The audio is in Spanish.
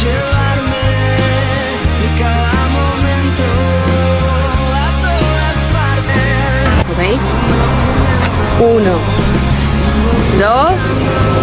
llevarme de cada momento a todas partes. Ok. 1, 2,